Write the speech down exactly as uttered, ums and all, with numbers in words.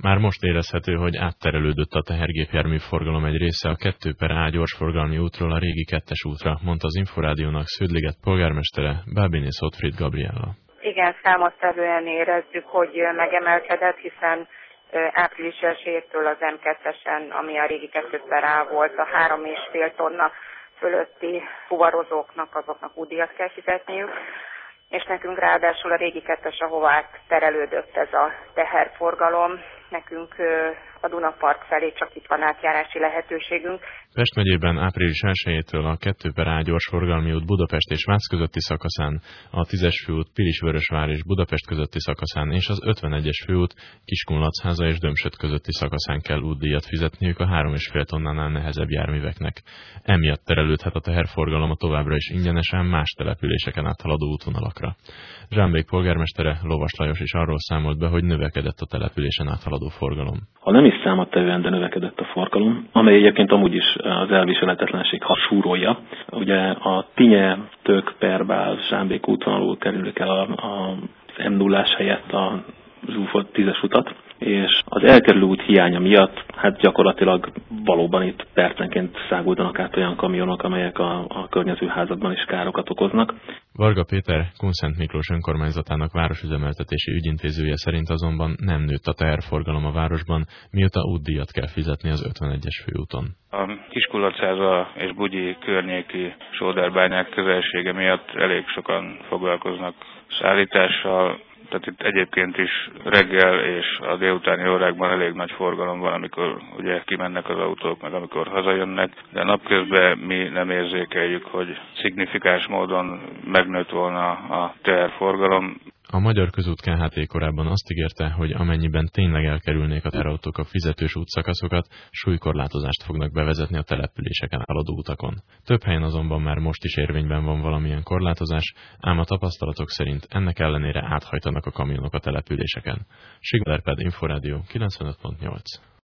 Már most érezhető, hogy átterelődött a tehergépjármű forgalom egy része a kettő per A gyorsforgalmi útról a régi kettes útra, mondta az Inforádiónak Sződliget polgármestere, Bábinész Ottfried Gabriella. Igen, számottevően érezzük, hogy megemelkedett, hiszen április elsejétől az M kettesen, ami a régi kettő per A volt, a három és fél tonna fölötti fuvarozóknak, azoknak útdíjat kell fizetniük, és nekünk ráadásul a régi kettes, ahová terelődött ez a teherforgalom, nekünk a Dunapart felé csak itt van átjárási lehetőségünk. Pest megyében április elsejétől a kettő per A gyorsforgalmi út Budapest és Vácz közötti szakaszán, a tízes főút Pilisvörösvár és Budapest közötti szakaszán és az ötvenegyes főút Kiskunlachháza és Dömsöd közötti szakaszán kell útdíjat fizetniük a három és fél tonnánál nehezebb járműveknek. Emiatt terelődhet a teherforgalom a továbbra is ingyenesen más településeken áthaladó útvonalakra. Zsámbék polgármestere, Lovas Lajos is arról számolt be, hogy növekedett a településen áthaladó forgalom. Ha nem is számottevően, de növekedett a forgalom, amely egyébként amúgy is az elviselhetetlenség hasúrója. Ugye a Tinye, Tök, Perbál, Zsámbék útvonalul kerülnek el a, a, az M nullás helyett a zsúfolt tízes utat, és az elkerülő út hiánya miatt hát gyakorlatilag valóban itt percenként száguldanak át olyan kamionok, amelyek a, a környező házakban is károkat okoznak. Varga Péter, Kunszent Miklós önkormányzatának városüzemeltetési ügyintézője szerint azonban nem nőtt a teherforgalom a városban, mióta útdíjat kell fizetni az ötvenegyes főúton. A Kiskunlachháza és Bugyi környéki sóderbányák közelsége miatt elég sokan foglalkoznak szállítással. Tehát itt egyébként is reggel és a délutáni órákban elég nagy forgalom van, amikor ugye kimennek az autók, meg amikor hazajönnek, de napközben mi nem érzékeljük, hogy szignifikáns módon megnőtt volna a teherforgalom. A Magyar Közút K H T korábban azt ígérte, hogy amennyiben tényleg elkerülnék a teherautók a fizetős útszakaszokat, súlykorlátozást fognak bevezetni a településeken haladó utakon. Több helyen azonban már most is érvényben van valamilyen korlátozás, ám a tapasztalatok szerint ennek ellenére áthajtanak a kamionok a településeken. Sigler Ped, Inforádió kilencvenöt pont nyolc.